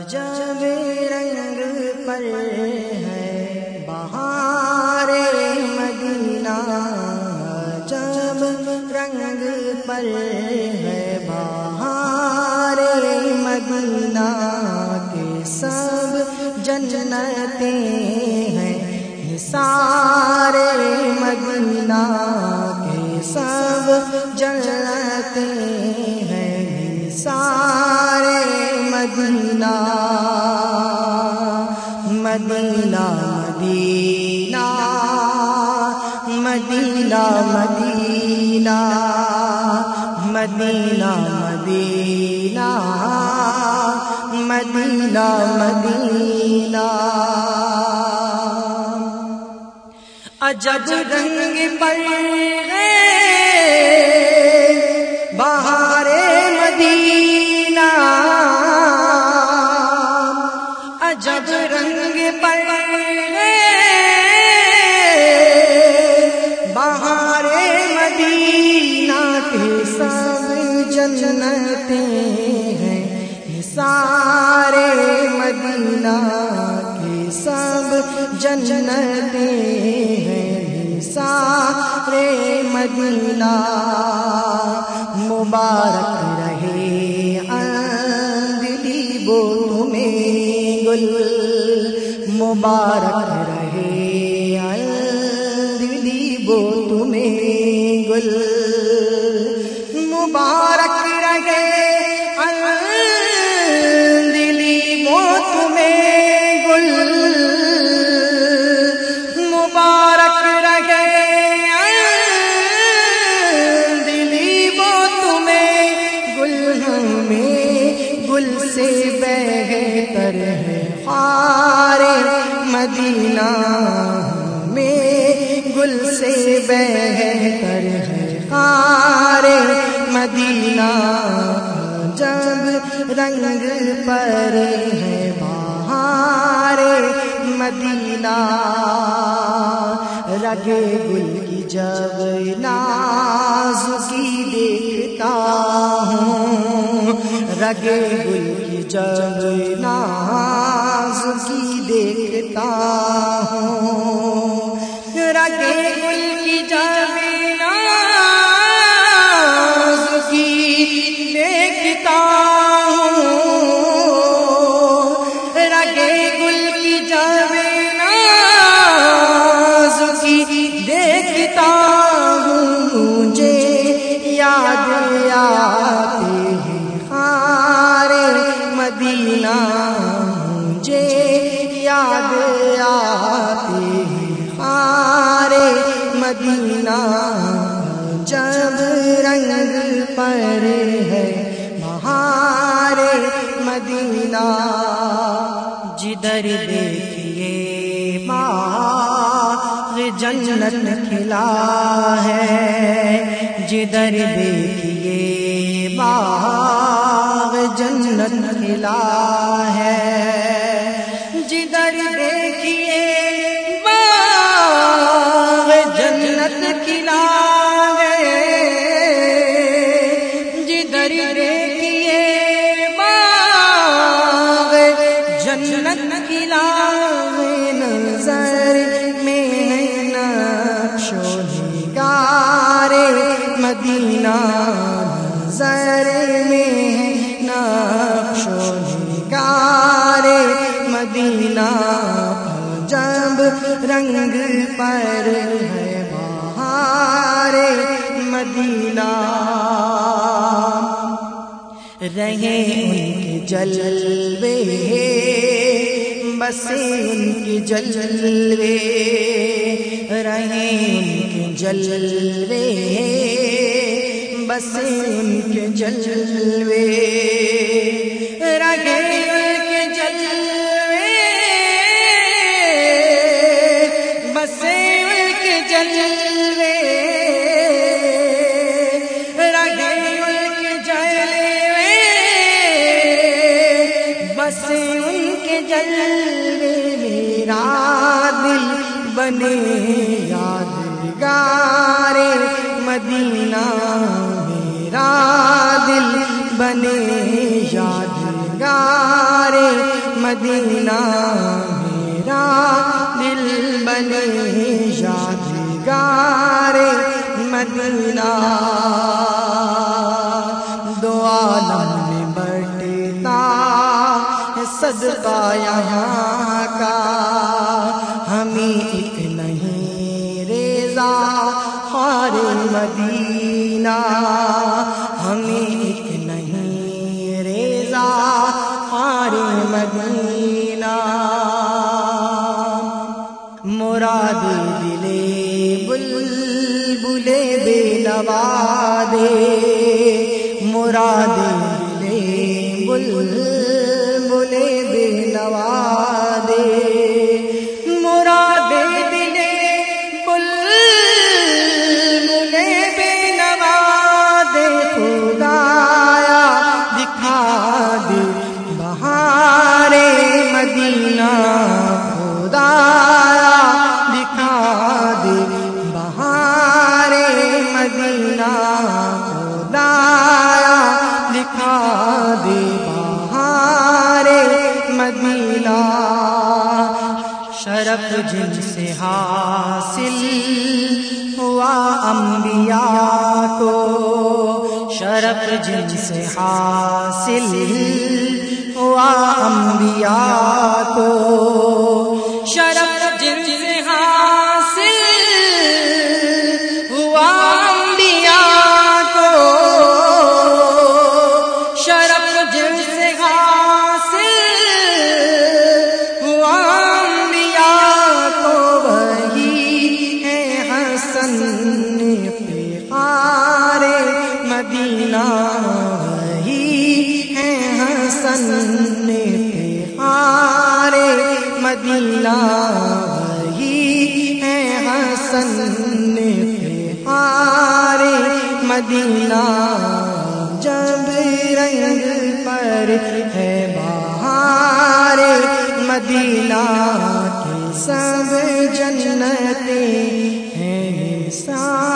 جب رنگ پر ہے بہار مدینہ، جب رنگ پر ہے بہار مدینہ کے سب جنتیں ہیں نثار مدینہ کے سب جنتیں ہیں نثار مدینہ مدینہ مدینہ مدینہ مدینہ مدینہ مدینہ مدینہ مدینہ عجب رنگ پر ہے بہار مدینہ، عجب رنگ پر ہے بہار مدینہ کے سب جنتیں ہیں نثار مدینہ کے سب جنتیں ہیں نثار مدینہ مبارک رہے اندلی بو تمہیں گل، مبارک رہے اندلی بو تمہیں گل، مبارک رہے اندلی بو تمہیں گل، مبارک رہے اندلی بو تمہیں گل، ہمیں گل سے بہتر ہے خار مدینہ، ہمیں گل سے بہتر ہے خار مدینہ، جب رنگ پر ہے بہار مدینہ، رگے گل کی جب نازکی دیکھتا ہوں، رگے گل کی جب نازکی دیکھتا ہوں، رگے گل کی جب نازکی دیکھتا ہوں، رگے گل کی جب نازکی دیکھتا ہوں، مجھے یاد آتے ہیں خار مدینہ، مجھے یاد آتے ہیں خار مدینہ، جب رنگ پر ہے بہار مدینہ، جدھر دیکھیے باغ جنت کھلا ہے، جدھر دیکھیے باغ جنت کھلا ہے، جدھر دیکھیے باغ جنت کھلا ہے، جدھر دیکھیے باغ جنت کھلا ہے، نظر میں ہے نقش و نگار مدینہ، نظر میں ہے نقش و نگار مدینہ، جب رنگ پر ہے بہار مدینہ، رہے ان کے جلوے بسے ان کے جلوے، رہے ان کے جلوے بسے ان کے جلوے، رہے ان کے جلوے بسے ان کے جلوے، رہے ان کے جلوے بسے ان کے جلوے، میرا دل بنے یادگار مدینہ، میرا دل بنے یادگار مدینہ میرا دل بنے یادگار مدینہ دو عالم میں بٹتا ہے صدقہ یہاں کا ہمیں ایک نہیں ریزا خار مدینہ ہمیں ایک نہیں ریزا خار مدینہ مراد دلے بلبلے بے نوا دے مراد دلے بلبلے بے نوا دے مراد دلے بلبلے بے نوا دے خدایا دکھا دے بہار مدینہ خدایا دکھا دے بہار مدینہ خدایا دکھا دے بہار مدینہ شرف جن سے حاصل ہوا انبیاء کو شرف جن سے حاصل ہوا انبیاء کو شرف جن سے حاصل ہوا انبیاء کو شرف جن سے حاصل ہوا انبیاء کو وہی ہے حسن فخار مدینہ وہی ہے حسن فخار مدینہ وہی ہے حسن فخار مدینہ جب رنگ پر ہے بہار مدینہ کی سب جنتیں ہیں نثار